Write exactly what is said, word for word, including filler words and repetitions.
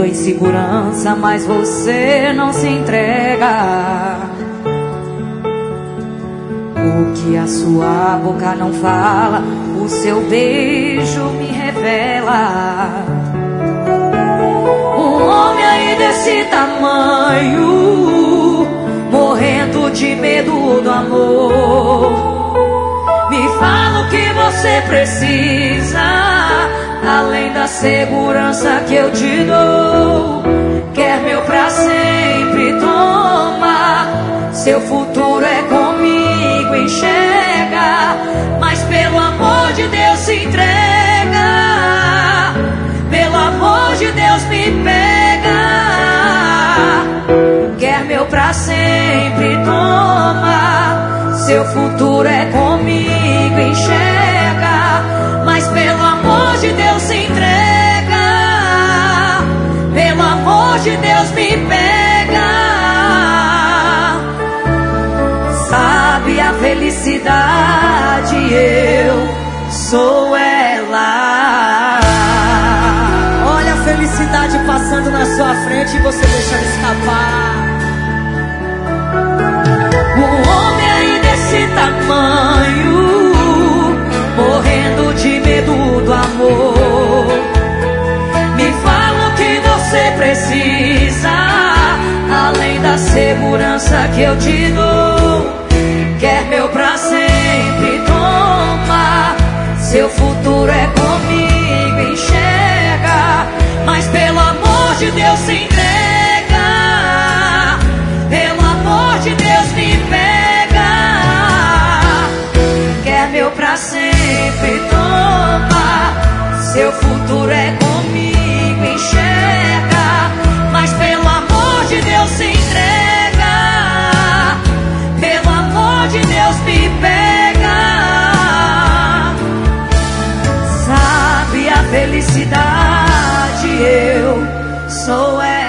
medo, a insegurança, mas você não se entrega. O que a sua boca não fala, o seu beijo me revela. Um homem aí desse tamanho, morrendo de medo do amor. Me fala o que você precisa, além da segurança que eu te dou. Quer meu pra sempre, toma. Seu futuro é comigo, enxerga. Mas pelo amor de Deus se entrega. Pelo amor de Deus me pega. Quer meu pra sempre, toma. Seu futuro é comigo, enxerga. Mas pelo amor de Deus se entrega. Pelo amor de Deus me pega. Sabe a felicidade, eu sou ela. Olha a felicidade passando na sua frente e você deixando escapar. Um homem aí desse tamanho, morrendo de medo do amor. Me fala o que você precisa, além da segurança que eu te dou. Quer meu pra sempre, toma. Seu futuro é comigo, enxerga. Mas pelo amor de Deus se entrega. Pelo amor de Deus me pega. Quer meu pra sempre, toma. Seu futuro é comigo, enxerga. Mas pelo amor de Deus se entrega. Pelo amor de Deus me pega. Sabe a felicidade, eu sou ela.